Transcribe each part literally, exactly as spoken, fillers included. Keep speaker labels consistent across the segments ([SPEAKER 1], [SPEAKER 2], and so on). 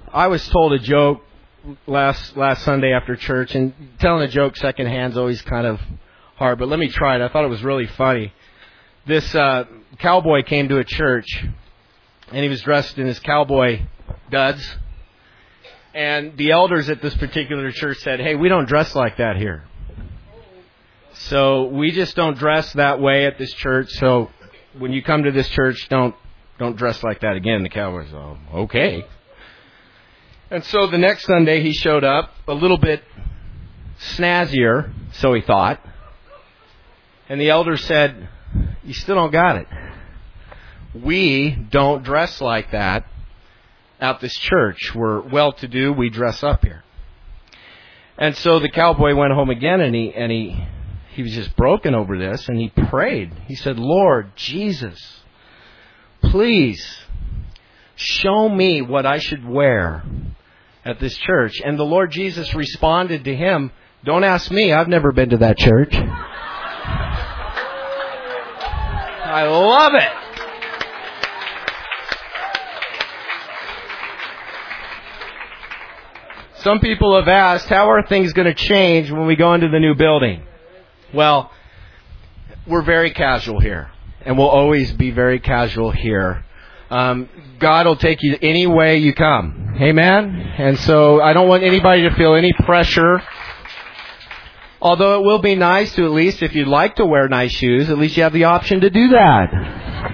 [SPEAKER 1] I was told a joke last last Sunday after church, and telling a joke secondhand is always kind of hard, but let me try it. I thought it was really funny. This uh, cowboy came to a church, and he was dressed in his cowboy duds, and the elders at this particular church said, hey, we don't dress like that here. So we just don't dress that way at this church, so when you come to this church, don't don't dress like that again. The cowboy said, oh, okay. And so the next Sunday he showed up a little bit snazzier, so he thought. And the elder said, you still don't got it. We don't dress like that at this church. We're well-to-do. We dress up here. And so the cowboy went home again, and he and he he was just broken over this, and he prayed. He said, Lord Jesus, please show me what I should wear at this church. And the Lord Jesus responded to him, don't ask me. I've never been to that church. I love it. Some people have asked, how are things going to change when we go into the new building? Well, we're very casual here, and we'll always be very casual here. Um, God will take you any way you come. Amen? And so I don't want anybody to feel any pressure. Although it will be nice to, at least if you'd like to wear nice shoes, at least you have the option to do that.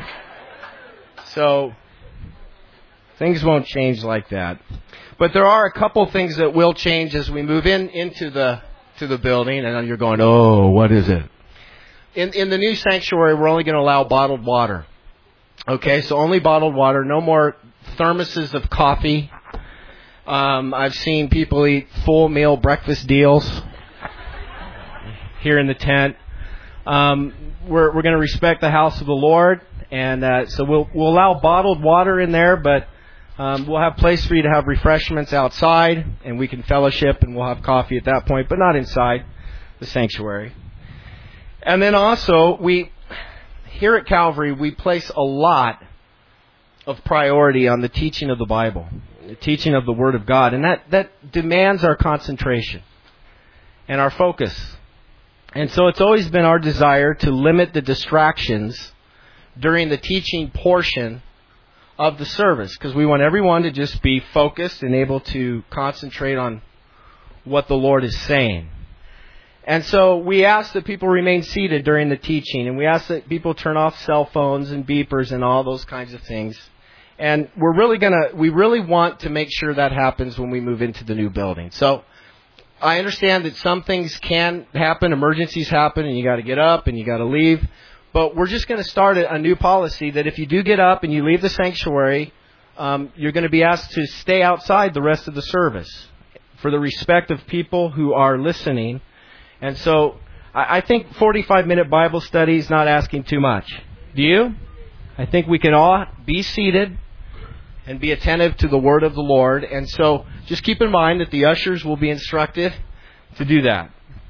[SPEAKER 1] So things won't change like that. But there are a couple things that will change as we move in into the to the building, and you're going, oh, what is it? In in the new sanctuary, we're only going to allow bottled water. Okay, so only bottled water, no more thermoses of coffee. Um, I've seen people eat full meal breakfast deals here in the tent. Um, we're we're going to respect the house of the Lord, and uh, so we'll we'll allow bottled water in there, but um, we'll have place for you to have refreshments outside, and we can fellowship, and we'll have coffee at that point, but not inside the sanctuary. And then also, we here at Calvary, we place a lot of priority on the teaching of the Bible, the teaching of the Word of God, and that, that demands our concentration and our focus. And so it's always been our desire to limit the distractions during the teaching portion of the service, because we want everyone to just be focused and able to concentrate on what the Lord is saying. And so we ask that people remain seated during the teaching, and we ask that people turn off cell phones and beepers and all those kinds of things. And we're really gonna, we really want to make sure that happens when we move into the new building. So I understand that some things can happen, emergencies happen, and you got to get up and you got to leave. But we're just going to start a new policy that if you do get up and you leave the sanctuary, um, you're going to be asked to stay outside the rest of the service for the respect of people who are listening. And so I think forty-five minute Bible study is not asking too much. Do you? I think we can all be seated and be attentive to the Word of the Lord. And so just keep in mind that the ushers will be instructed to do that.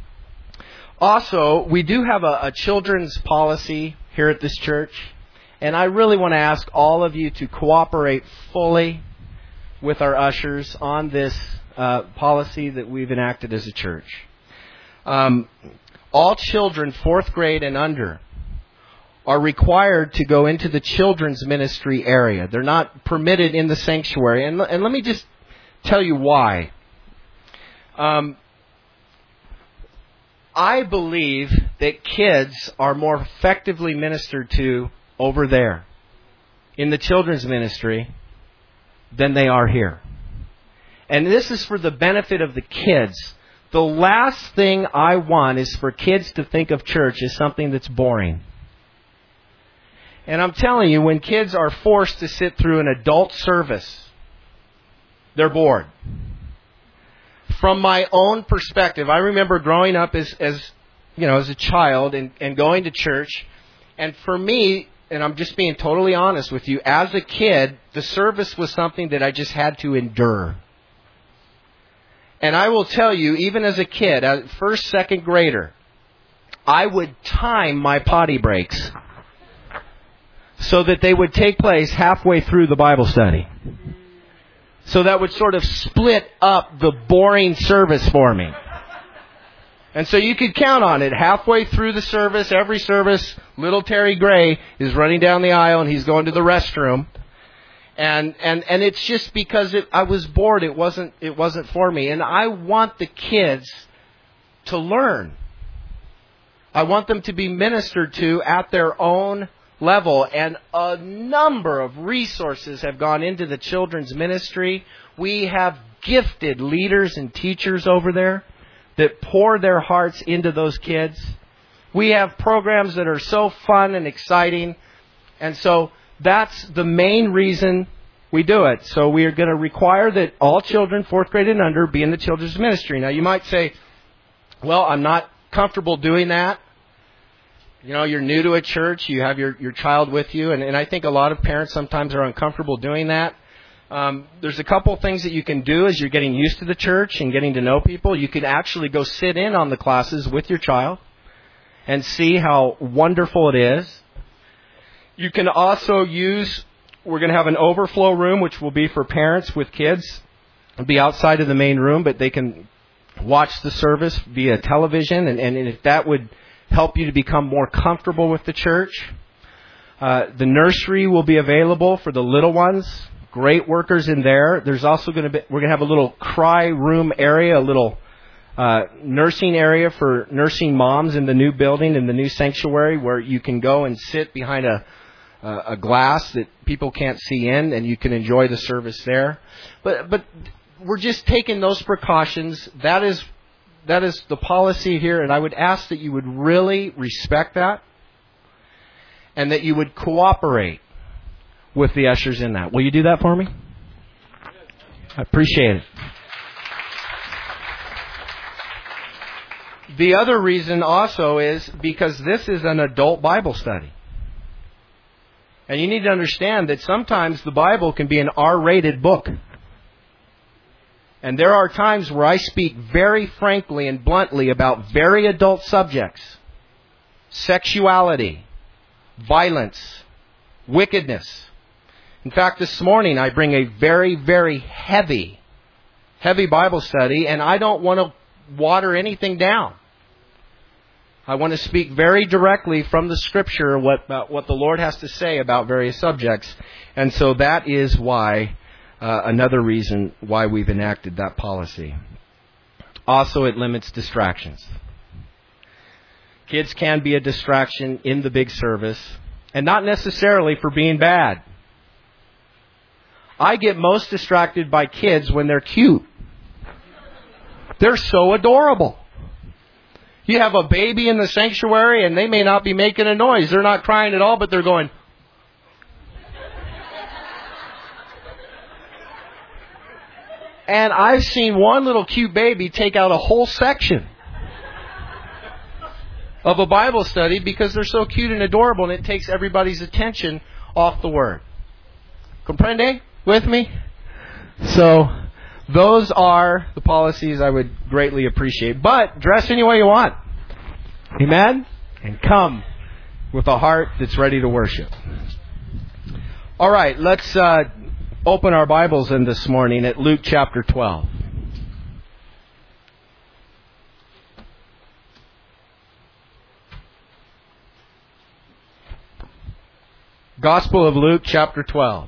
[SPEAKER 1] Also, we do have a, a children's policy here at this church. And I really want to ask all of you to cooperate fully with our ushers on this uh, policy that we've enacted as a church. Um, all children, fourth grade and under, are required to go into the children's ministry area. They're not permitted in the sanctuary. And, and let me just tell you why. Um, I believe that kids are more effectively ministered to over there in the children's ministry than they are here. And this is for the benefit of the kids. The last thing I want is for kids to think of church as something that's boring. And I'm telling you, when kids are forced to sit through an adult service, they're bored. From my own perspective, I remember growing up as, as you know, as a child and, and going to church. And for me, and I'm just being totally honest with you, as a kid, the service was something that I just had to endure. And I will tell you, even as a kid, as first, second grader, I would time my potty breaks so that they would take place halfway through the Bible study. So that would sort of split up the boring service for me. And so you could count on it. Halfway through the service, every service, little Terry Gray is running down the aisle and he's going to the restroom. And and and it's just because it, I was bored. It wasn't it wasn't for me. And I want the kids to learn. I want them to be ministered to at their own level. And a number of resources have gone into the children's ministry. We have gifted leaders and teachers over there that pour their hearts into those kids. We have programs that are so fun and exciting. And so that's the main reason we do it. So we are going to require that all children, fourth grade and under, be in the children's ministry. Now you might say, well, I'm not comfortable doing that. You know, you're new to a church, you have your, your child with you, and, and I think a lot of parents sometimes are uncomfortable doing that. Um, there's a couple things that you can do as you're getting used to the church and getting to know people. You can actually go sit in on the classes with your child and see how wonderful it is. You can also use, we're going to have an overflow room, which will be for parents with kids. It'll be outside of the main room, but they can watch the service via television, and, and if that would help you to become more comfortable with the church. Uh, the nursery will be available for the little ones. Great workers in there. There's also going to be, we're going to have a little cry room area, a little uh, nursing area for nursing moms in the new building, in the new sanctuary, where you can go and sit behind a uh, a glass that people can't see in, and you can enjoy the service there. But but we're just taking those precautions. That is that is the policy here, and I would ask that you would really respect that, and that you would cooperate with the ushers in that. Will you do that for me? I appreciate it. The other reason also is because this is an adult Bible study. And you need to understand that sometimes the Bible can be an R-rated book. And there are times where I speak very frankly and bluntly about very adult subjects. Sexuality, violence, wickedness. In fact, this morning I bring a very, very heavy, heavy Bible study, and I don't want to water anything down. I want to speak very directly from the Scripture what about what the Lord has to say about various subjects. And so that is why, uh, another reason why we've enacted that policy. Also, it limits distractions. Kids can be a distraction in the big service, and not necessarily for being bad. I get most distracted by kids when they're cute. They're so adorable. You have a baby in the sanctuary and they may not be making a noise. They're not crying at all, but they're going. And I've seen one little cute baby take out a whole section of a Bible study because they're so cute and adorable, and it takes everybody's attention off the Word. Comprende? With me? So, those are the policies I would greatly appreciate. But, dress any way you want. Amen? And come with a heart that's ready to worship. All right, let's uh, open our Bibles in this morning at Luke chapter twelve. Gospel of Luke chapter twelve.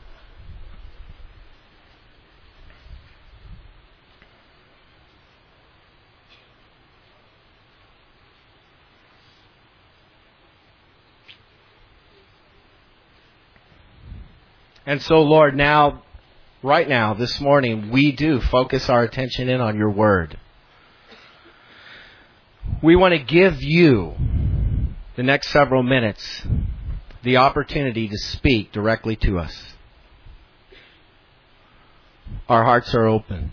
[SPEAKER 1] And so, Lord, now, right now, this morning, we do focus our attention in on your Word. We want to give you, the next several minutes, the opportunity to speak directly to us. Our hearts are open.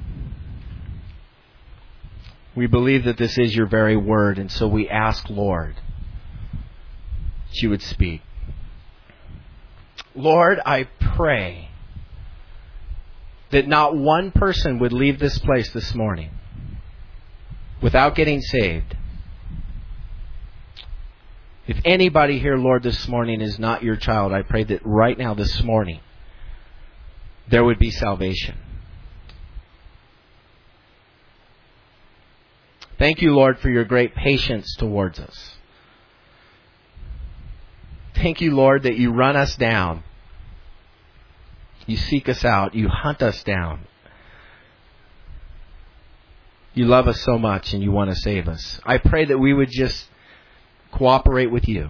[SPEAKER 1] We believe that this is your very Word, and so we ask, Lord, that you would speak. Lord, I pray that not one person would leave this place this morning without getting saved. If anybody here, Lord, this morning is not your child, I pray that right now, this morning, there would be salvation. Thank you, Lord, for your great patience towards us. Thank you, Lord, that you run us down. You seek us out. You hunt us down. You love us so much and you want to save us. I pray that we would just cooperate with you.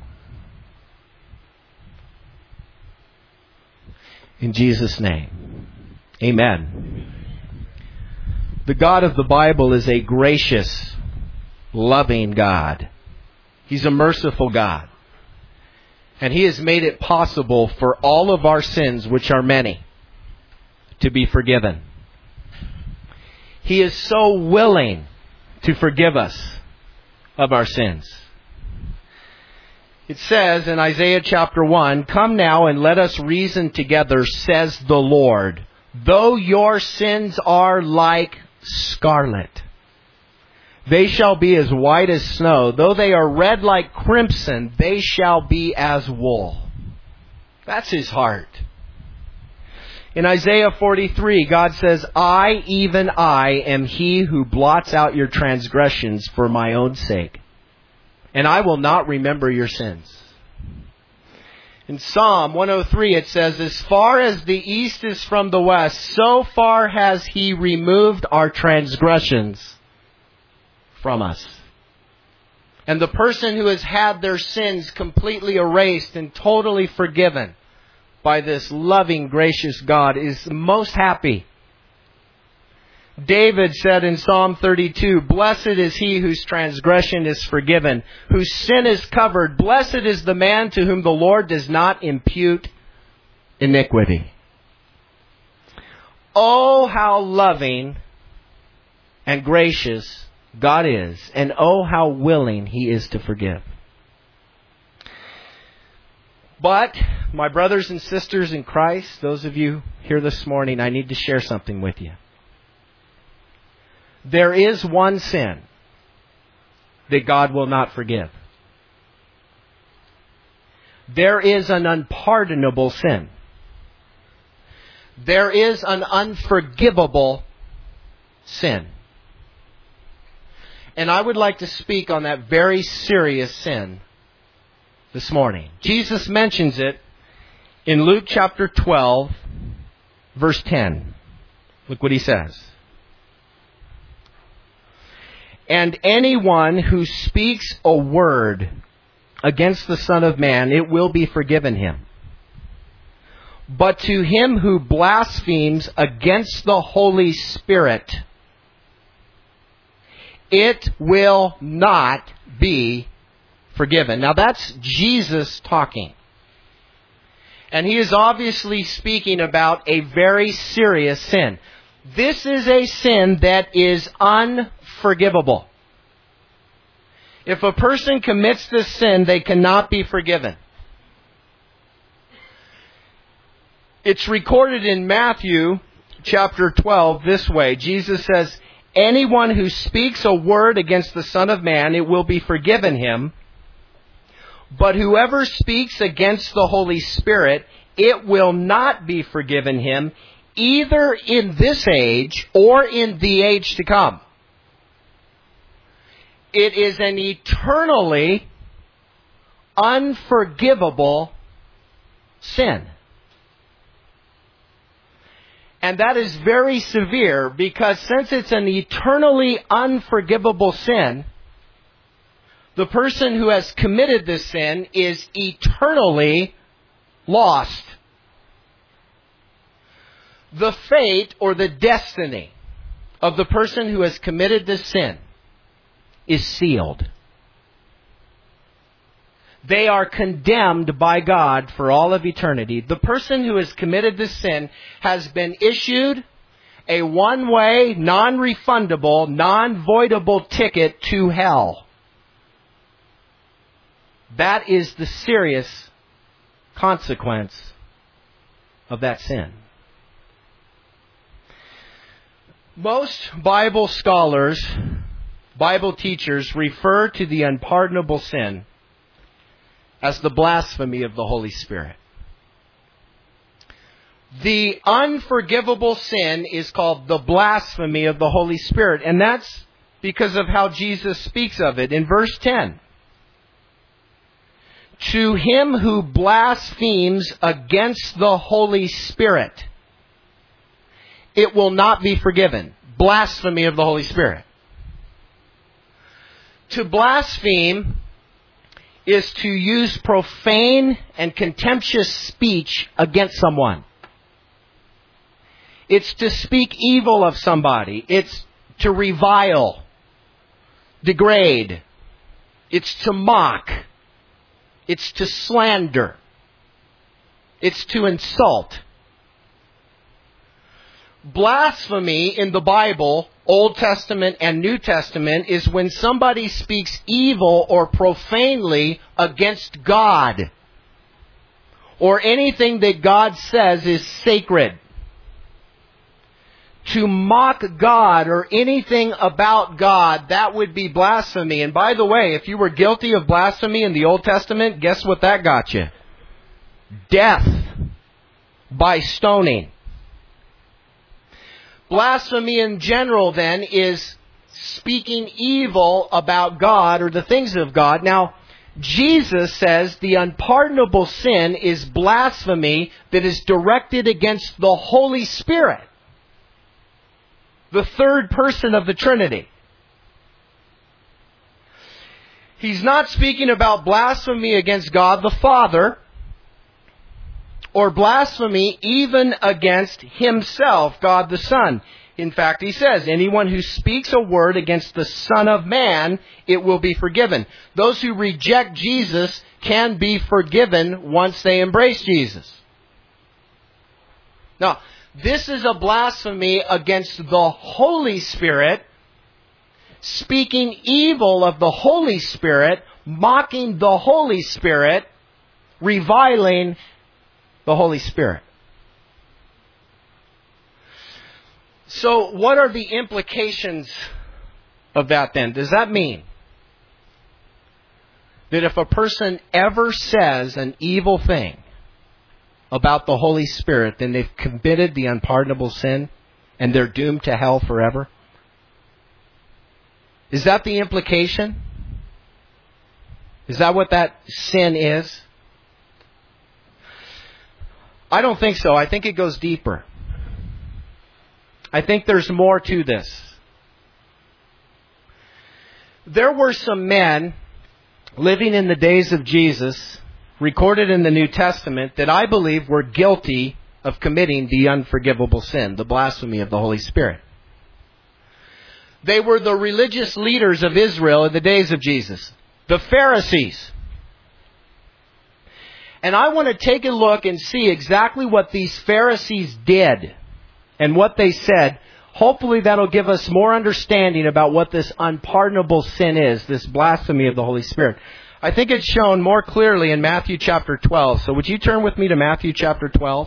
[SPEAKER 1] In Jesus' name, amen. The God of the Bible is a gracious, loving God. He's a merciful God. And He has made it possible for all of our sins, which are many, to be forgiven. He is so willing to forgive us of our sins. It says in Isaiah chapter one, "Come now and let us reason together, says the Lord. Though your sins are like scarlet, they shall be as white as snow. Though they are red like crimson, they shall be as wool." That's His heart. In Isaiah forty-three, God says, "I, even I, am He who blots out your transgressions for my own sake, and I will not remember your sins." In Psalm one oh three, it says, "As far as the east is from the west, so far has He removed our transgressions from us." And the person who has had their sins completely erased and totally forgiven by this loving, gracious God is most happy. David said in Psalm thirty-two, "Blessed is he whose transgression is forgiven, whose sin is covered. Blessed is the man to whom the Lord does not impute iniquity." Oh, how loving and gracious God is, and oh, how willing He is to forgive. But, my brothers and sisters in Christ, those of you here this morning, I need to share something with you. There is one sin that God will not forgive. There is an unpardonable sin. There is an unforgivable sin. And I would like to speak on that very serious sin this morning. Jesus mentions it in Luke chapter twelve, verse ten. Look what He says. "And anyone who speaks a word against the Son of Man, it will be forgiven him. But to him who blasphemes against the Holy Spirit, it will not be forgiven." Now that's Jesus talking. And He is obviously speaking about a very serious sin. This is a sin that is unforgivable. If a person commits this sin, they cannot be forgiven. It's recorded in Matthew chapter twelve this way. Jesus says, "Anyone who speaks a word against the Son of Man, it will be forgiven him. But whoever speaks against the Holy Spirit, it will not be forgiven him, either in this age or in the age to come." It is an eternally unforgivable sin. And that is very severe, because since it's an eternally unforgivable sin, the person who has committed this sin is eternally lost. The fate or the destiny of the person who has committed this sin is sealed. They are condemned by God for all of eternity. The person who has committed this sin has been issued a one-way, non-refundable, non-voidable ticket to hell. That is the serious consequence of that sin. Most Bible scholars, Bible teachers, refer to the unpardonable sin as the blasphemy of the Holy Spirit. The unforgivable sin is called the blasphemy of the Holy Spirit. And that's because of how Jesus speaks of it. In verse ten. To him who blasphemes against the Holy Spirit, it will not be forgiven. Blasphemy of the Holy Spirit. To blaspheme is to use profane and contemptuous speech against someone. It's to speak evil of somebody. It's to revile, degrade. It's to mock. It's to slander. It's to insult. Blasphemy in the Bible, Old Testament and New Testament, is when somebody speaks evil or profanely against God, or anything that God says is sacred. To mock God or anything about God, that would be blasphemy. And by the way, if you were guilty of blasphemy in the Old Testament, guess what that got you? Death by stoning. Blasphemy in general, then, is speaking evil about God or the things of God. Now, Jesus says the unpardonable sin is blasphemy that is directed against the Holy Spirit, the third person of the Trinity. He's not speaking about blasphemy against God the Father, or blasphemy even against Himself, God the Son. In fact, He says, anyone who speaks a word against the Son of Man, it will be forgiven. Those who reject Jesus can be forgiven once they embrace Jesus. Now, this is a blasphemy against the Holy Spirit, speaking evil of the Holy Spirit, mocking the Holy Spirit, reviling the Holy Spirit. So, what are the implications of that then? Does that mean that if a person ever says an evil thing about the Holy Spirit, then they've committed the unpardonable sin and they're doomed to hell forever? Is that the implication? Is that what that sin is? I don't think so. I think it goes deeper. I think there's more to this. There were some men living in the days of Jesus, recorded in the New Testament, that I believe were guilty of committing the unforgivable sin, the blasphemy of the Holy Spirit. They were the religious leaders of Israel in the days of Jesus, the Pharisees. And I want to take a look and see exactly what these Pharisees did and what they said. Hopefully that'll give us more understanding about what this unpardonable sin is, this blasphemy of the Holy Spirit. I think it's shown more clearly in Matthew chapter twelve. So would you turn with me to Matthew chapter twelve?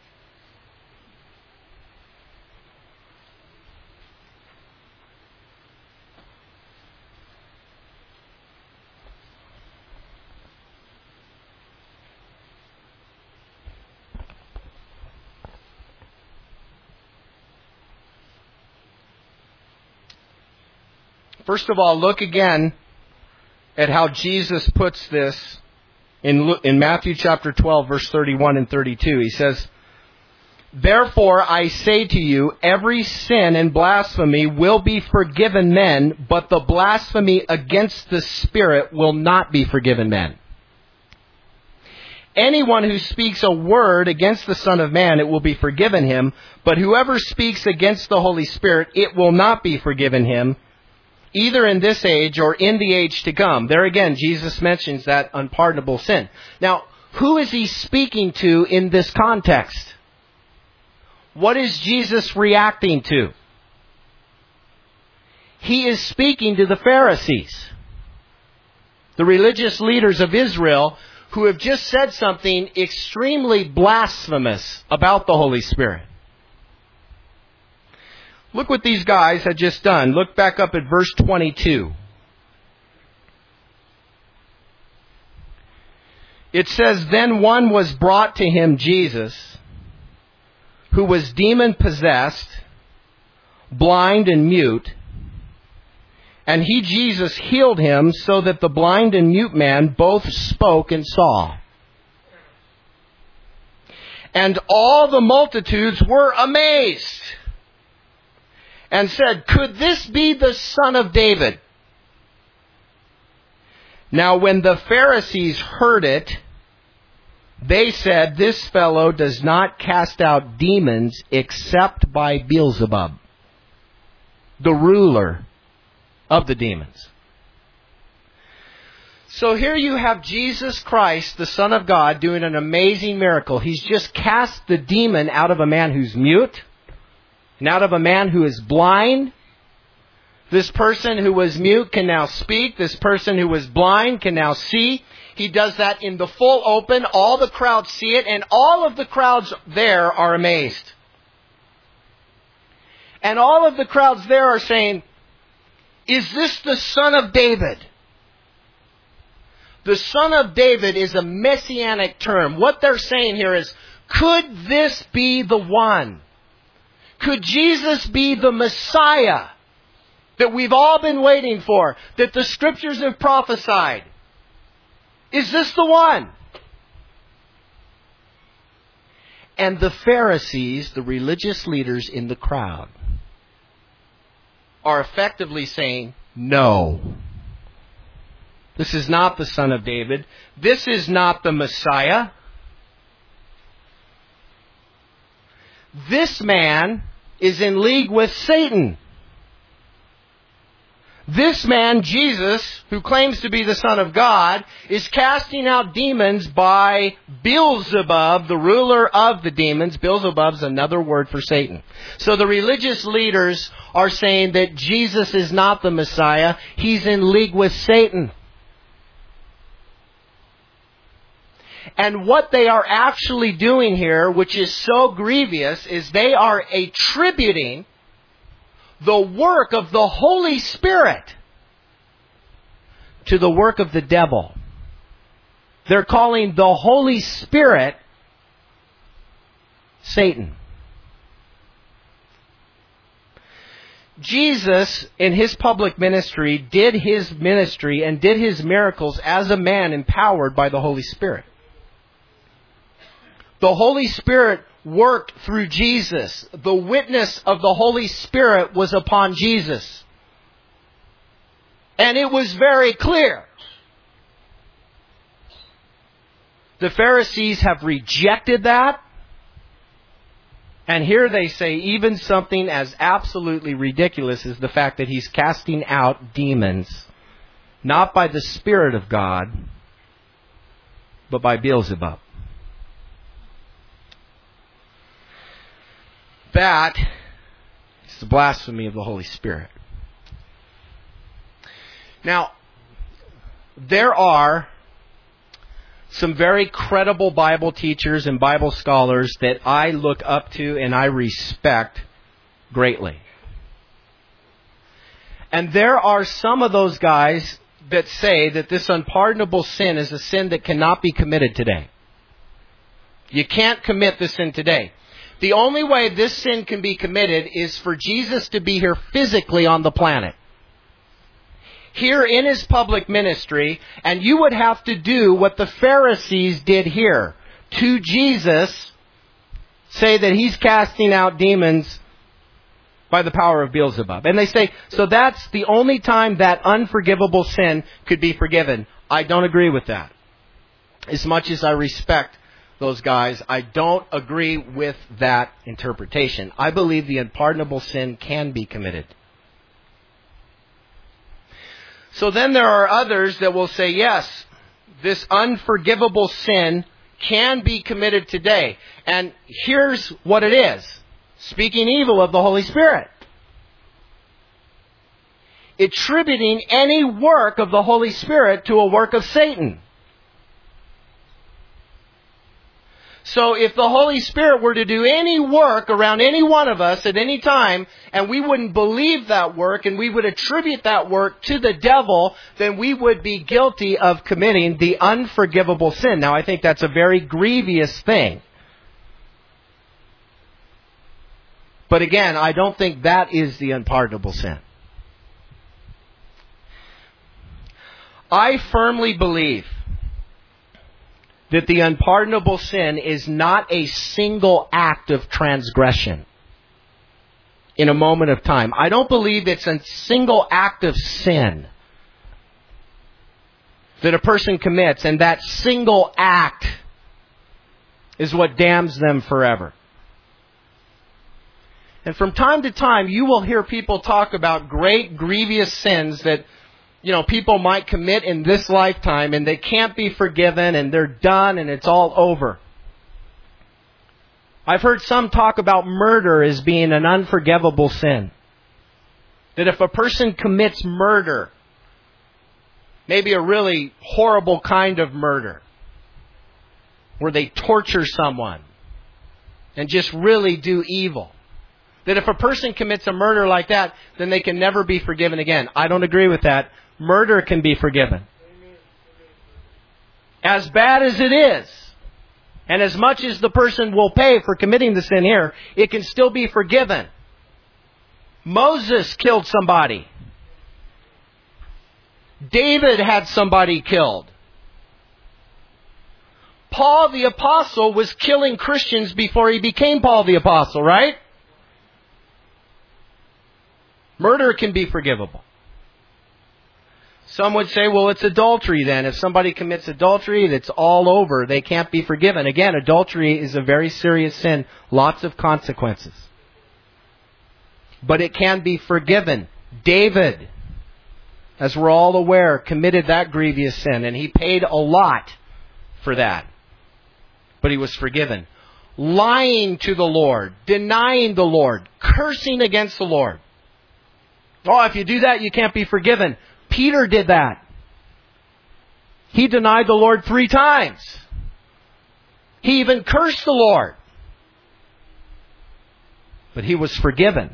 [SPEAKER 1] First of all, look again at how Jesus puts this in, in Matthew chapter twelve, verse thirty-one and thirty-two. He says, "Therefore I say to you, every sin and blasphemy will be forgiven men, but the blasphemy against the Spirit will not be forgiven men. Anyone who speaks a word against the Son of Man, it will be forgiven him, but whoever speaks against the Holy Spirit, it will not be forgiven him, either in this age or in the age to come." There again, Jesus mentions that unpardonable sin. Now, who is He speaking to in this context? What is Jesus reacting to? He is speaking to the Pharisees, the religious leaders of Israel, who have just said something extremely blasphemous about the Holy Spirit. Look what these guys had just done. Look back up at verse twenty-two. It says, "Then one was brought to him, Jesus, who was demon-possessed, blind and mute, and he, Jesus, healed him so that the blind and mute man both spoke and saw. And all the multitudes were amazed and said, "Could this be the Son of David?" Now when the Pharisees heard it, they said, "This fellow does not cast out demons except by Beelzebub, the ruler of the demons." So here you have Jesus Christ, the Son of God, doing an amazing miracle. He's just cast the demon out of a man who's mute, and out of a man who is blind. This person who was mute can now speak. This person who was blind can now see. He does that in the full open. All the crowds see it, and all of the crowds there are amazed. And all of the crowds there are saying, "Is this the Son of David?" The Son of David is a messianic term. What they're saying here is, could this be the one? Could Jesus be the Messiah that we've all been waiting for, that the Scriptures have prophesied? Is this the one? And the Pharisees, the religious leaders in the crowd, are effectively saying, "No. This is not the Son of David. This is not the Messiah. This man is in league with Satan. This man, Jesus, who claims to be the Son of God, is casting out demons by Beelzebub, the ruler of the demons." Beelzebub's another word for Satan. So the religious leaders are saying that Jesus is not the Messiah. He's in league with Satan. And what they are actually doing here, which is so grievous, is they are attributing the work of the Holy Spirit to the work of the devil. They're calling the Holy Spirit Satan. Jesus, in His public ministry, did His ministry and did His miracles as a man empowered by the Holy Spirit. The Holy Spirit worked through Jesus. The witness of the Holy Spirit was upon Jesus. And it was very clear. The Pharisees have rejected that. And here they say even something as absolutely ridiculous as the fact that He's casting out demons, not by the Spirit of God, but by Beelzebub. That is the blasphemy of the Holy Spirit. Now, there are some very credible Bible teachers and Bible scholars that I look up to and I respect greatly. And there are some of those guys that say that this unpardonable sin is a sin that cannot be committed today. You can't commit the sin today. The only way this sin can be committed is for Jesus to be here physically on the planet. Here in His public ministry, and you would have to do what the Pharisees did here. To Jesus, say that He's casting out demons by the power of Beelzebub. And they say, so that's the only time that unforgivable sin could be forgiven. I don't agree with that. As much as I respect those guys, I don't agree with that interpretation. I believe the unpardonable sin can be committed. So then there are others that will say, yes, this unforgivable sin can be committed today. And here's what it is. Speaking evil of the Holy Spirit. Attributing any work of the Holy Spirit to a work of Satan. So if the Holy Spirit were to do any work around any one of us at any time, and we wouldn't believe that work, and we would attribute that work to the devil, then we would be guilty of committing the unforgivable sin. Now, I think that's a very grievous thing. But again, I don't think that is the unpardonable sin. I firmly believe that the unpardonable sin is not a single act of transgression in a moment of time. I don't believe it's a single act of sin that a person commits, and that single act is what damns them forever. And from time to time, you will hear people talk about great, grievous sins that, you know, people might commit in this lifetime, and they can't be forgiven, and they're done, and it's all over. I've heard some talk about murder as being an unforgivable sin. That if a person commits murder, maybe a really horrible kind of murder, where they torture someone and just really do evil, that if a person commits a murder like that, then they can never be forgiven again. I don't agree with that. Murder can be forgiven. As bad as it is, and as much as the person will pay for committing the sin here, it can still be forgiven. Moses killed somebody. David had somebody killed. Paul the Apostle was killing Christians before he became Paul the Apostle, right? Murder can be forgivable. Some would say, well, it's adultery then. If somebody commits adultery, it's all over. They can't be forgiven. Again, adultery is a very serious sin. Lots of consequences. But it can be forgiven. David, as we're all aware, committed that grievous sin, and he paid a lot for that. But he was forgiven. Lying to the Lord, denying the Lord, cursing against the Lord. Oh, if you do that, you can't be forgiven. Peter did that. He denied the Lord three times. He even cursed the Lord. But he was forgiven.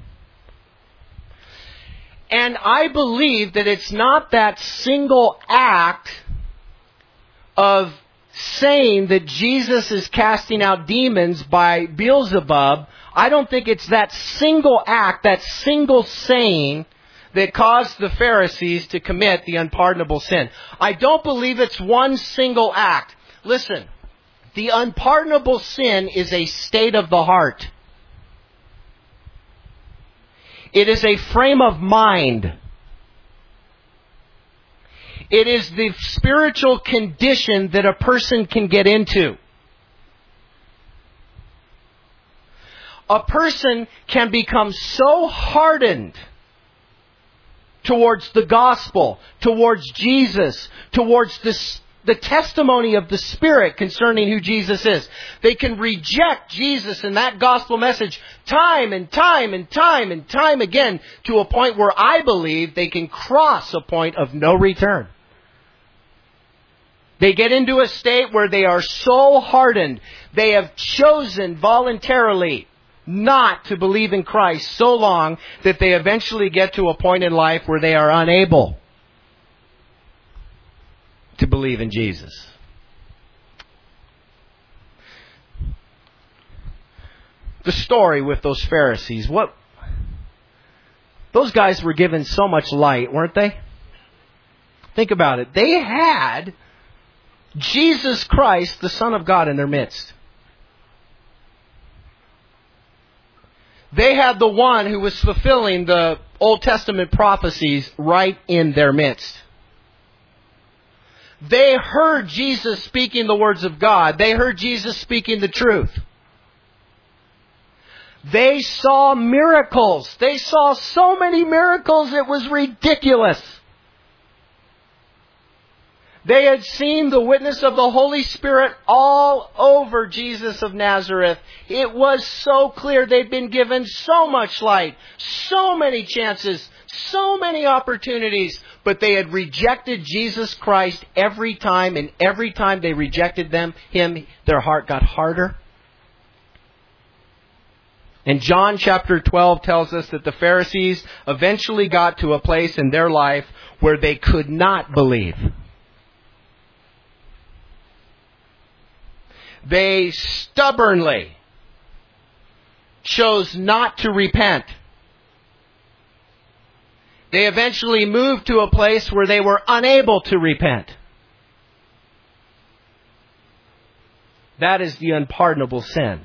[SPEAKER 1] And I believe that it's not that single act of saying that Jesus is casting out demons by Beelzebub. I don't think it's that single act, that single saying that caused the Pharisees to commit the unpardonable sin. I don't believe it's one single act. Listen, the unpardonable sin is a state of the heart. It is a frame of mind. It is the spiritual condition that a person can get into. A person can become so hardened towards the gospel, towards Jesus, towards this, the testimony of the Spirit concerning who Jesus is. They can reject Jesus and that gospel message time and time and time and time again to a point where I believe they can cross a point of no return. They get into a state where they are so hardened, they have chosen voluntarily not to believe in Christ so long that they eventually get to a point in life where they are unable to believe in Jesus. The story with those Pharisees, what those guys were given so much light, weren't they? Think about it. They had Jesus Christ, the Son of God, in their midst. They had the one who was fulfilling the Old Testament prophecies right in their midst. They heard Jesus speaking the words of God. They heard Jesus speaking the truth. They saw miracles. They saw so many miracles, it was ridiculous. They had seen the witness of the Holy Spirit all over Jesus of Nazareth. It was so clear. They'd been given so much light, so many chances, so many opportunities, but they had rejected Jesus Christ every time, and every time they rejected them, Him, their heart got harder. And John chapter twelve tells us that the Pharisees eventually got to a place in their life where they could not believe. They stubbornly chose not to repent. They eventually moved to a place where they were unable to repent. That is the unpardonable sin.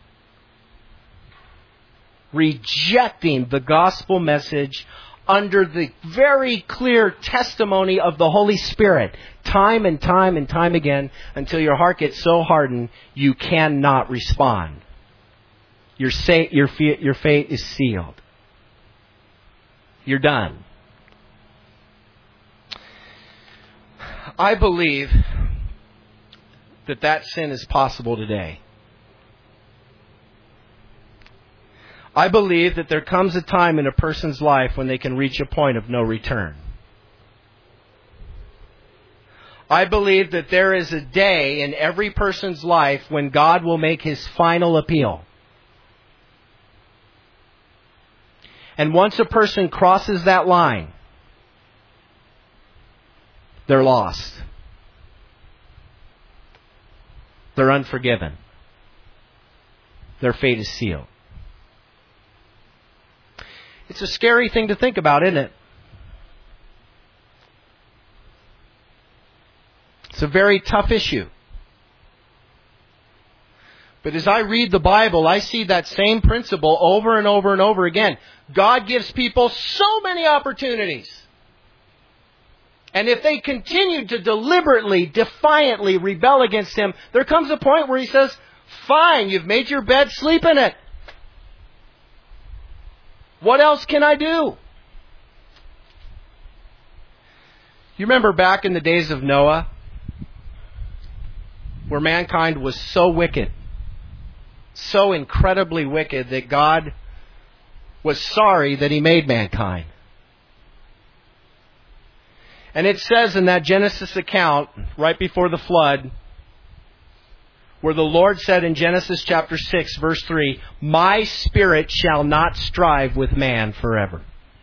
[SPEAKER 1] Rejecting the gospel message under the very clear testimony of the Holy Spirit, time and time and time again, until your heart gets so hardened you cannot respond. Your, sa- your, fe- your fate is sealed. You're done. I believe that that sin is possible today. I believe that there comes a time in a person's life when they can reach a point of no return. I believe that there is a day in every person's life when God will make His final appeal. And once a person crosses that line, they're lost. They're unforgiven. Their fate is sealed. It's a scary thing to think about, isn't it? It's a very tough issue. But as I read the Bible, I see that same principle over and over and over again. God gives people so many opportunities. And if they continue to deliberately, defiantly rebel against Him, there comes a point where He says, fine, you've made your bed, sleep in it. What else can I do? You remember back in the days of Noah, where mankind was so wicked, so incredibly wicked that God was sorry that He made mankind. And it says in that Genesis account, right before the flood, where the Lord said in Genesis chapter six, verse three, "My spirit shall not strive with man forever."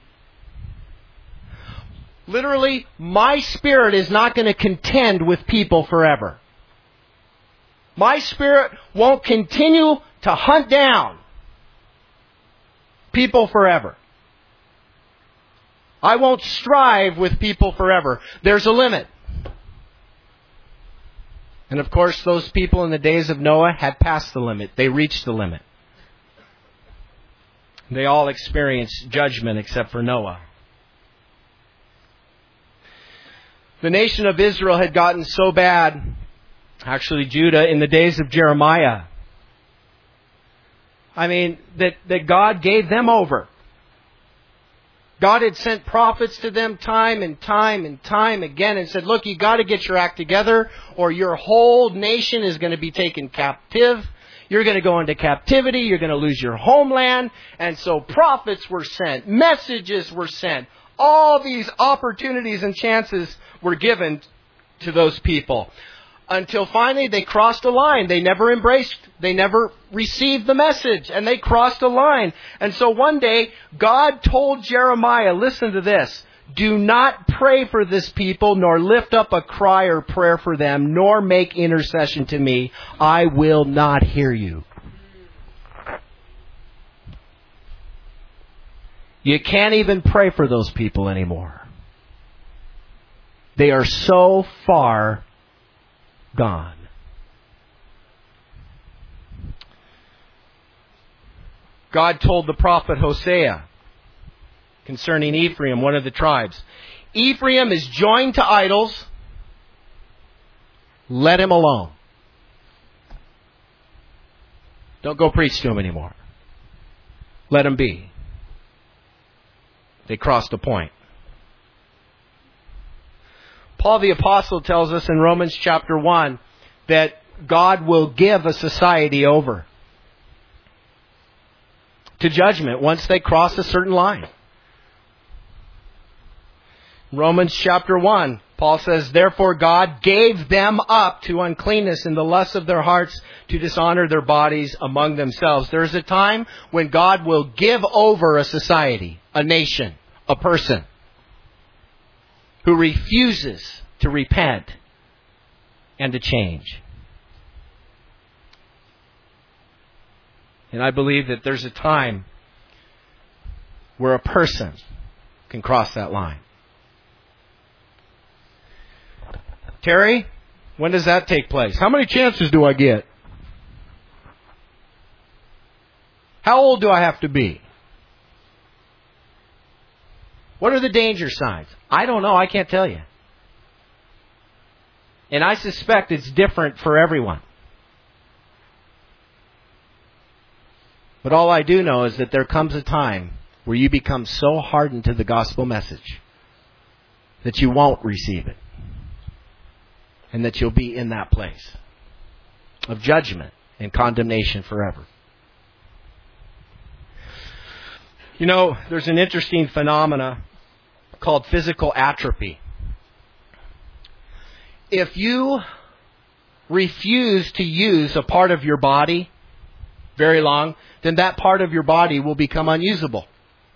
[SPEAKER 1] Literally, my spirit is not going to contend with people forever. My spirit won't continue to hunt down people forever. I won't strive with people forever. There's a limit. And of course, those people in the days of Noah had passed the limit. They reached the limit. They all experienced judgment except for Noah. The nation of Israel had gotten so bad, actually Judah, in the days of Jeremiah. I mean, that, that God gave them over. God had sent prophets to them time and time and time again and said, look, you got to get your act together or your whole nation is going to be taken captive. You're going to go into captivity. You're going to lose your homeland. And so prophets were sent. Messages were sent. All these opportunities and chances were given to those people. Until finally they crossed a line. They never embraced, they never received the message, and they crossed a line. And so one day, God told Jeremiah, listen to this, do not pray for this people, nor lift up a cry or prayer for them, nor make intercession to me. I will not hear you. You can't even pray for those people anymore. They are so far gone. God told the prophet Hosea concerning Ephraim, one of the tribes, Ephraim is joined to idols. Let him alone. Don't go preach to him anymore. Let him be. They crossed a point. Paul the Apostle tells us in Romans chapter one that God will give a society over to judgment once they cross a certain line. Romans chapter one, Paul says, therefore God gave them up to uncleanness in the lust of their hearts to dishonor their bodies among themselves. There is a time when God will give over a society, a nation, a person who refuses to repent and to change. And I believe that there's a time where a person can cross that line. Terry, when does that take place? How many chances do I get? How old do I have to be? What are the danger signs? I don't know. I can't tell you. And I suspect it's different for everyone. But all I do know is that there comes a time where you become so hardened to the gospel message that you won't receive it. And that you'll be in that place of judgment and condemnation forever. You know, there's an interesting phenomena called physical atrophy. If you refuse to use a part of your body very long, then that part of your body will become unusable.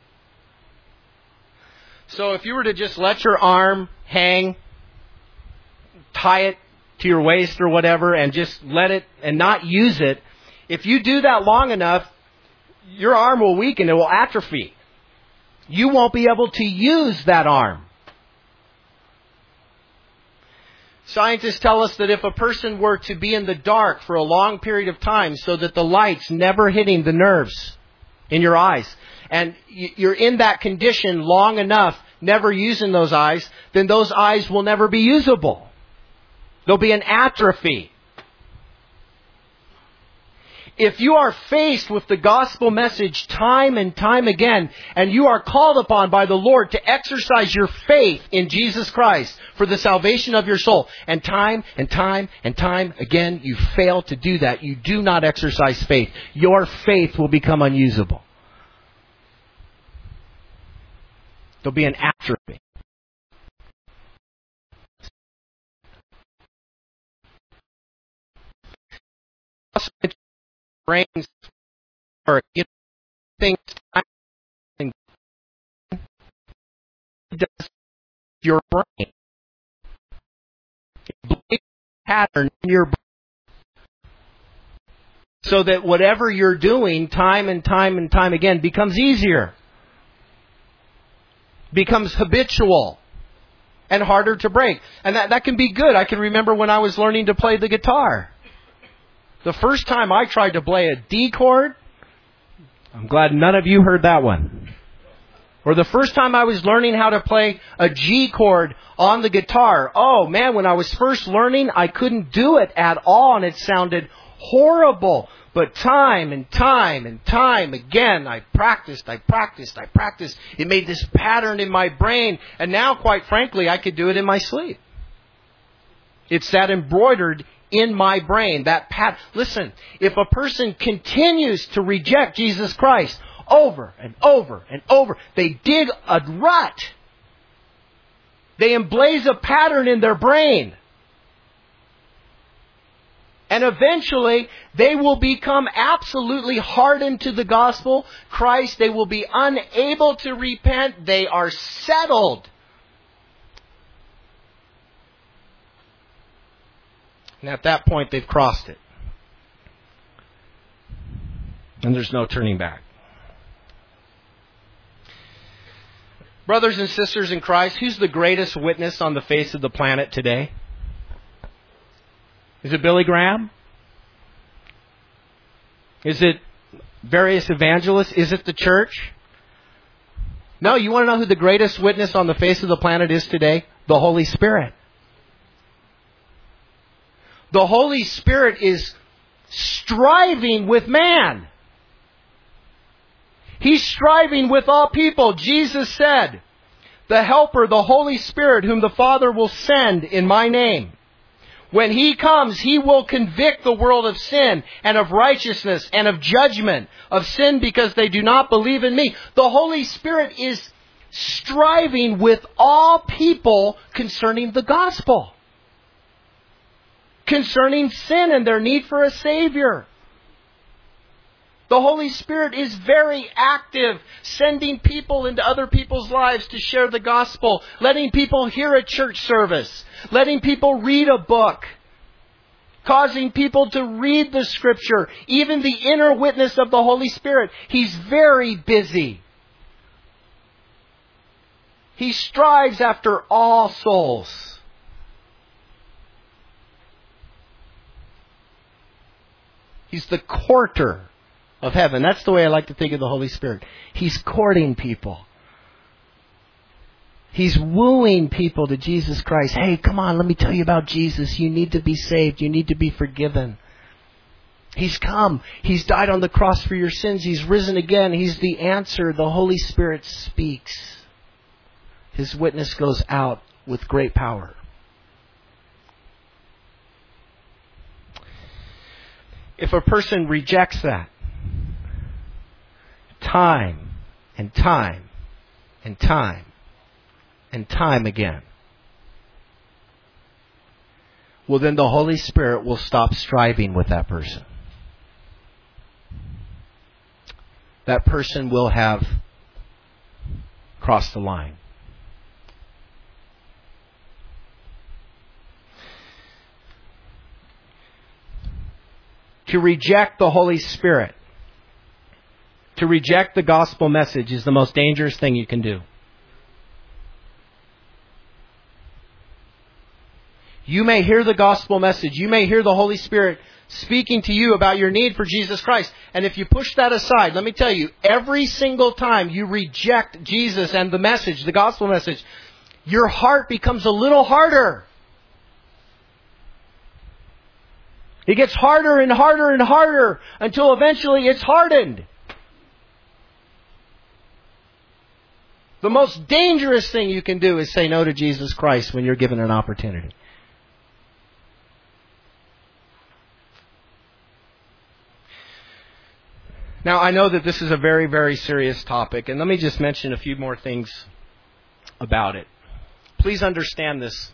[SPEAKER 1] So if you were to just let your arm hang, tie it to your waist or whatever, and just let it and not use it, if you do that long enough, your arm will weaken, it will atrophy. You won't be able to use that arm. Scientists tell us that if a person were to be in the dark for a long period of time so that the light's never hitting the nerves in your eyes, and you're in that condition long enough, never using those eyes, then those eyes will never be usable. There'll be an atrophy. If you are faced with the gospel message time and time again, and you are called upon by the Lord to exercise your faith in Jesus Christ for the salvation of your soul, and time and time and time again you fail to do that, you do not exercise faith, your faith will become unusable. There'll be an atrophy. Brains or you know, things and does your brain it pattern in your brain so that whatever you're doing time and time and time again becomes easier, becomes habitual and harder to break. And that, that can be good. I can remember when I was learning to play the guitar. The first time I tried to play a D chord, I'm glad none of you heard that one. Or the first time I was learning how to play a G chord on the guitar. Oh man, when I was first learning, I couldn't do it at all and it sounded horrible. But time and time and time again, I practiced, I practiced, I practiced. It made this pattern in my brain. And now, quite frankly, I could do it in my sleep. It's that embroidered in my brain, that pat. Listen, if a person continues to reject Jesus Christ over and over and over, they dig a rut. They emblaze a pattern in their brain. And eventually, they will become absolutely hardened to the gospel. Christ, they will be unable to repent. They are settled. And at that point, they've crossed it. And there's no turning back. Brothers and sisters in Christ, who's the greatest witness on the face of the planet today? Is it Billy Graham? Is it various evangelists? Is it the church? No, you want to know who the greatest witness on the face of the planet is today? The Holy Spirit. The Holy Spirit is striving with man. He's striving with all people. Jesus said, the Helper, the Holy Spirit, whom the Father will send in my name. When He comes, He will convict the world of sin and of righteousness and of judgment. Of sin because they do not believe in me. The Holy Spirit is striving with all people concerning the gospel. Concerning sin and their need for a Savior. The Holy Spirit is very active, sending people into other people's lives to share the gospel, letting people hear a church service, letting people read a book, causing people to read the Scripture, even the inner witness of the Holy Spirit. He's very busy. He strives after all souls. He's the courter of heaven. That's the way I like to think of the Holy Spirit. He's courting people. He's wooing people to Jesus Christ. Hey, come on, let me tell you about Jesus. You need to be saved. You need to be forgiven. He's come. He's died on the cross for your sins. He's risen again. He's the answer. The Holy Spirit speaks. His witness goes out with great power. If a person rejects that, time and time and time and time again, well, then the Holy Spirit will stop striving with that person. That person will have crossed the line. To reject the Holy Spirit, to reject the gospel message is the most dangerous thing you can do. You may hear the gospel message. You may hear the Holy Spirit speaking to you about your need for Jesus Christ. And if you push that aside, let me tell you, every single time you reject Jesus and the message, the gospel message, your heart becomes a little harder. It gets harder and harder and harder until eventually it's hardened. The most dangerous thing you can do is say no to Jesus Christ when you're given an opportunity. Now, I know that this is a very, very serious topic, and let me just mention a few more things about it. Please understand this.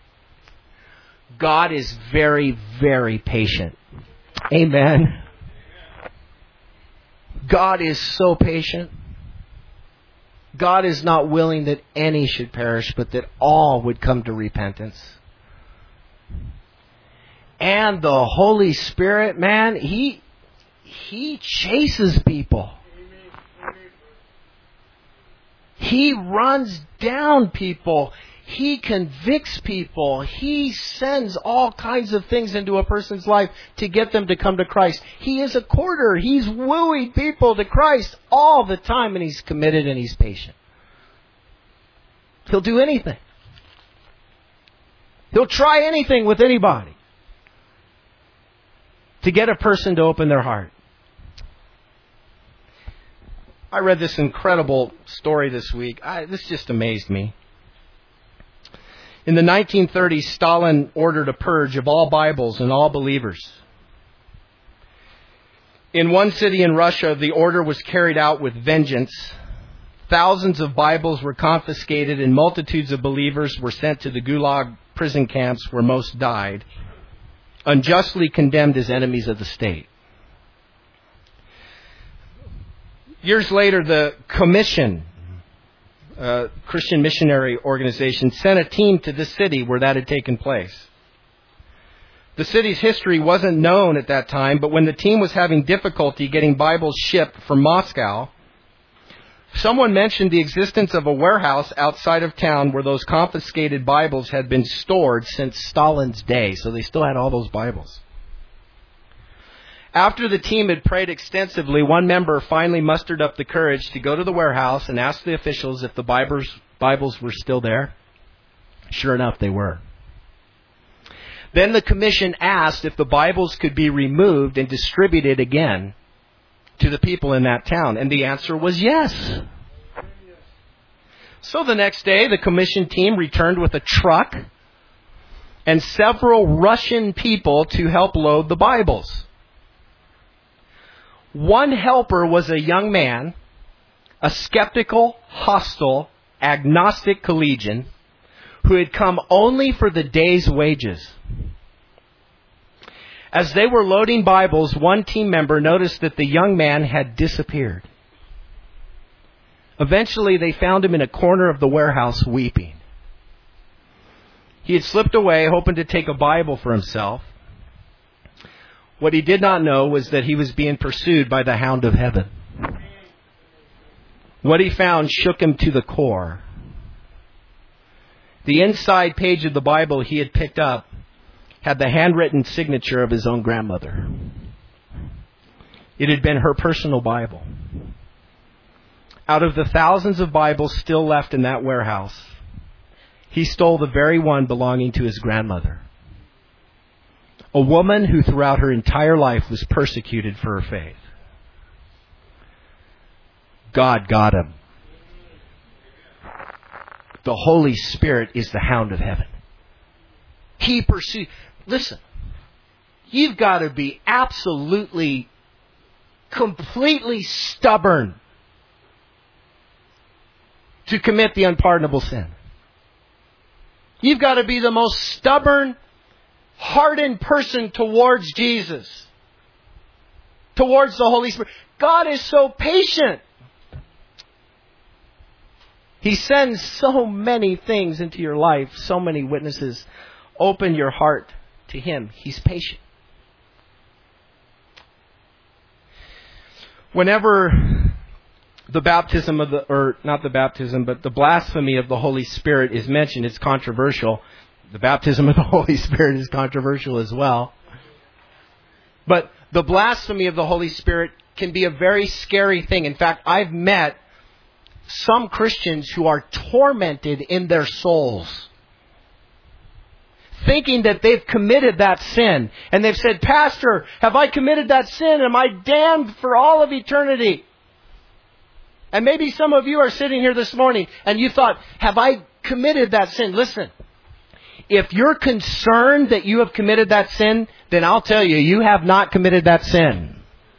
[SPEAKER 1] God is very, very patient. Amen. God is so patient. God is not willing that any should perish, but that all would come to repentance. And the Holy Spirit, man, He He chases people. He runs down people. He convicts people. He sends all kinds of things into a person's life to get them to come to Christ. He is a courter. He's wooing people to Christ all the time, and He's committed and He's patient. He'll do anything. He'll try anything with anybody to get a person to open their heart. I read this incredible story this week. I, this just amazed me. In the nineteen thirties, Stalin ordered a purge of all Bibles and all believers. In one city in Russia, the order was carried out with vengeance. Thousands of Bibles were confiscated and multitudes of believers were sent to the Gulag prison camps where most died, unjustly condemned as enemies of the state. Years later, the Commission, Uh, Christian missionary organization, sent a team to this city where that had taken place. The city's history wasn't known at that time, but when the team was having difficulty getting Bibles shipped from Moscow, someone mentioned the existence of a warehouse outside of town where those confiscated Bibles had been stored since Stalin's day, so they still had all those Bibles. After the team had prayed extensively, one member finally mustered up the courage to go to the warehouse and ask the officials if the Bibles were still there. Sure enough, they were. Then the commission asked if the Bibles could be removed and distributed again to the people in that town, and the answer was yes. So the next day, the commission team returned with a truck and several Russian people to help load the Bibles. One helper was a young man, a skeptical, hostile, agnostic collegian who had come only for the day's wages. As they were loading Bibles, one team member noticed that the young man had disappeared. Eventually, they found him in a corner of the warehouse weeping. He had slipped away, hoping to take a Bible for himself. What he did not know was that he was being pursued by the hound of heaven. What he found shook him to the core. The inside page of the Bible he had picked up had the handwritten signature of his own grandmother. It had been her personal Bible. Out of the thousands of Bibles still left in that warehouse, he stole the very one belonging to his grandmother. A woman who throughout her entire life was persecuted for her faith. God got him. The Holy Spirit is the hound of heaven. He pursues. Listen, you've got to be absolutely, completely stubborn to commit the unpardonable sin. You've got to be the most stubborn, hardened person towards Jesus, towards the Holy Spirit. God is so patient. He sends so many things into your life, so many witnesses. Open your heart to Him. He's patient. Whenever the baptism of the, or not the baptism, but the blasphemy of the Holy Spirit is mentioned, it's controversial. The baptism of the Holy Spirit is controversial as well. But the blasphemy of the Holy Spirit can be a very scary thing. In fact, I've met some Christians who are tormented in their souls, thinking that they've committed that sin. And they've said, Pastor, have I committed that sin? Am I damned for all of eternity? And maybe some of you are sitting here this morning and you thought, have I committed that sin? Listen, if you're concerned that you have committed that sin, then I'll tell you, you have not committed that sin.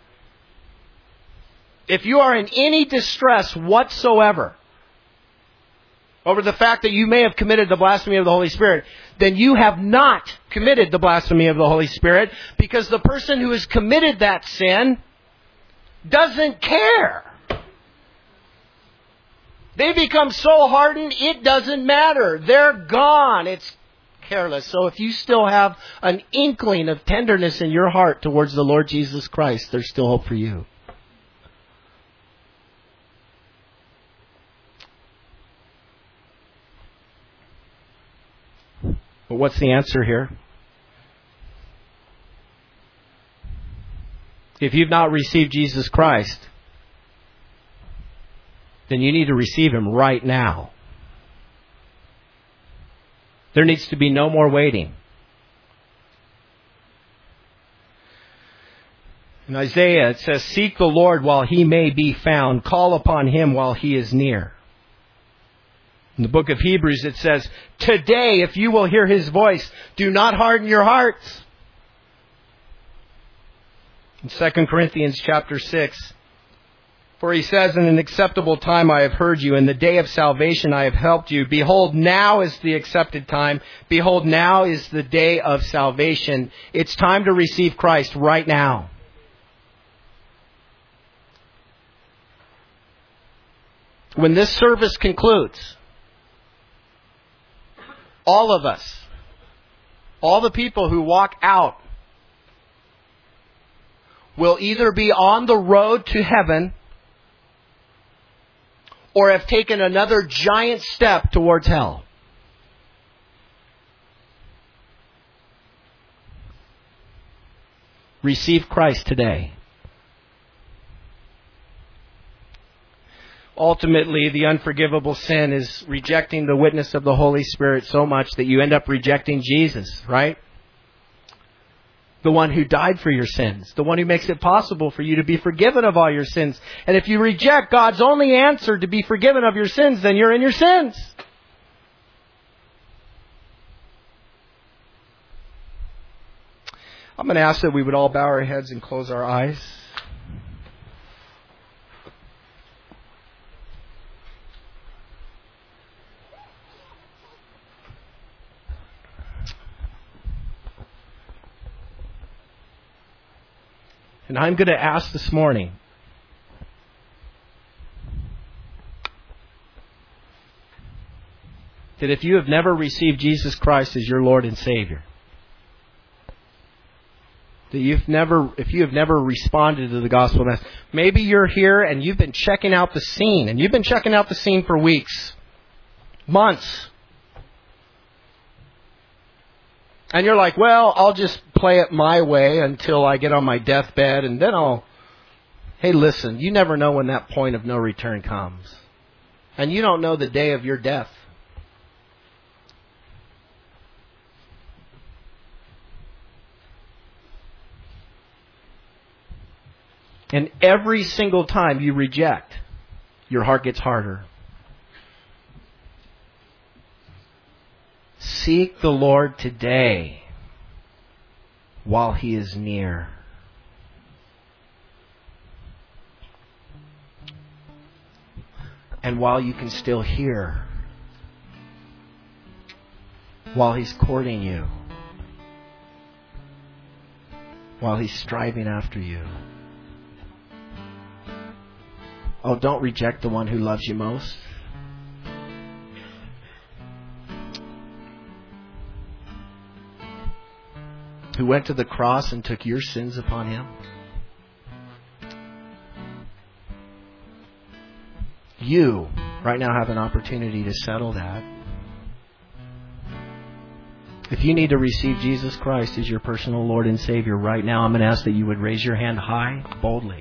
[SPEAKER 1] If you are in any distress whatsoever over the fact that you may have committed the blasphemy of the Holy Spirit, then you have not committed the blasphemy of the Holy Spirit, because the person who has committed that sin doesn't care. They become so hardened, it doesn't matter. They're gone. It's careless. So if you still have an inkling of tenderness in your heart towards the Lord Jesus Christ, there's still hope for you. But what's the answer here? If you've not received Jesus Christ, then you need to receive Him right now. There needs to be no more waiting. In Isaiah it says, seek the Lord while He may be found. Call upon Him while He is near. In the book of Hebrews it says, today if you will hear His voice, do not harden your hearts. In Second Corinthians chapter six, for he says, in an acceptable time I have heard you, in the day of salvation I have helped you. Behold, now is the accepted time. Behold, now is the day of salvation. It's time to receive Christ right now. When this service concludes, all of us, all the people who walk out, will either be on the road to heaven or have taken another giant step towards hell. Receive Christ today. Ultimately, the unforgivable sin is rejecting the witness of the Holy Spirit so much that you end up rejecting Jesus, right? The one who died for your sins. The one who makes it possible for you to be forgiven of all your sins. And if you reject God's only answer to be forgiven of your sins, then you're in your sins. I'm going to ask that we would all bow our heads and close our eyes. And I'm going to ask this morning, that if you have never received Jesus Christ as your Lord and Savior, that you've never, if you have never responded to the gospel message, maybe you're here and you've been checking out the scene, and you've been checking out the scene for weeks, months. And you're like, well, I'll just play it my way until I get on my deathbed, and then I'll... Hey, listen, you never know when that point of no return comes. And you don't know the day of your death. And every single time you reject, your heart gets harder. Seek the Lord today while He is near. And while you can still hear, while He's courting you, while He's striving after you. Oh, don't reject the one who loves you most. Who went to the cross and took your sins upon Him. You, right now, have an opportunity to settle that. If you need to receive Jesus Christ as your personal Lord and Savior right now, I'm going to ask that you would raise your hand high, boldly,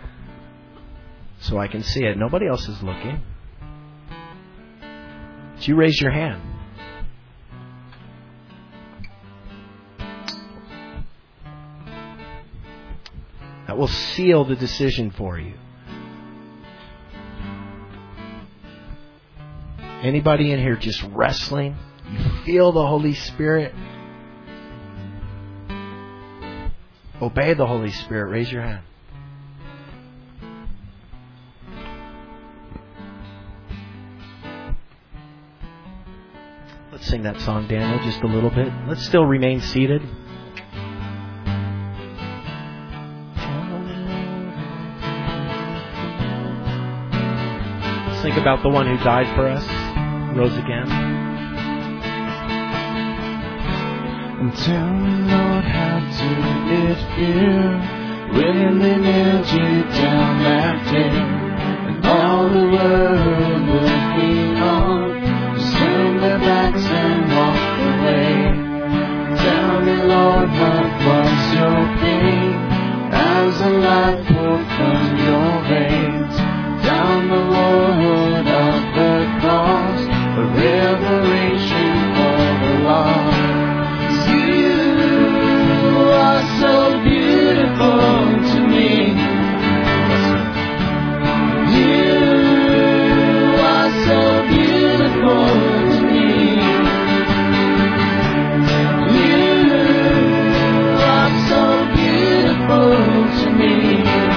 [SPEAKER 1] so I can see it. Nobody else is looking. So you raise your hand. That will seal the decision for you. Anybody in here just wrestling? You feel the Holy Spirit? Obey the Holy Spirit. Raise your hand. Let's sing that song, Daniel, just a little bit. Let's still remain seated. Let's think about the one who died for us, rose again.
[SPEAKER 2] And tell me, Lord, how did it feel when they nailed you down that day, and all the world looking on just turned their backs and walked away. Tell me, Lord, what was your pain as the light poured from your veins down the road of the cross, a revelation for the lost. You are so beautiful to me. You are so beautiful to me. You are so beautiful to me.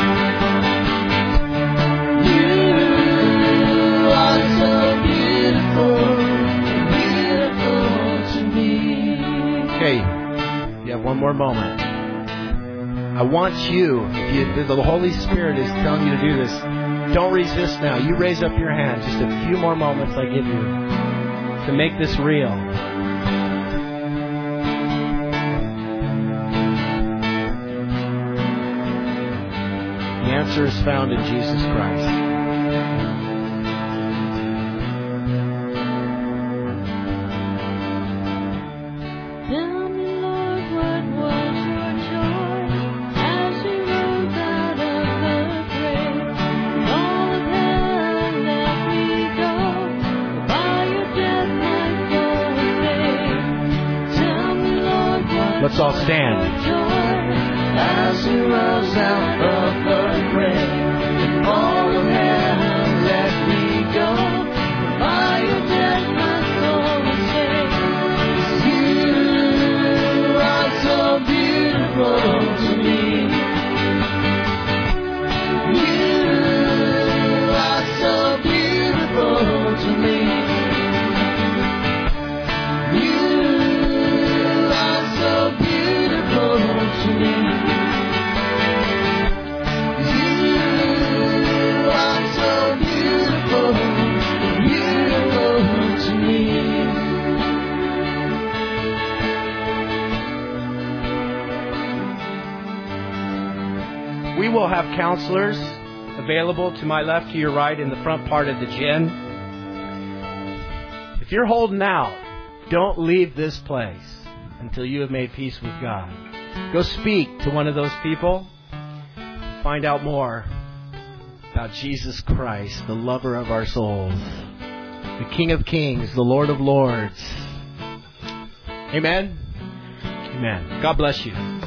[SPEAKER 2] You are so beautiful, beautiful to me.
[SPEAKER 1] Okay, you have one more moment. I want you, if you, the Holy Spirit is telling you to do this, don't resist now. You raise up your hand. Just a few more moments I give you to make this real. The answer is found in Jesus Christ. Let's all stand.
[SPEAKER 2] As he rose out of the grave, and all of heaven let me go. By your death my soul was saved. You are so beautiful to me. You are so beautiful to me. To me.
[SPEAKER 1] will have counselors available to my left, to your right, in the front part of the gym. If you're holding out, don't leave this place until you have made peace with God. Go speak to one of those people. Find out more about Jesus Christ, the lover of our souls, the King of Kings, the Lord of Lords. Amen. Amen. God bless you.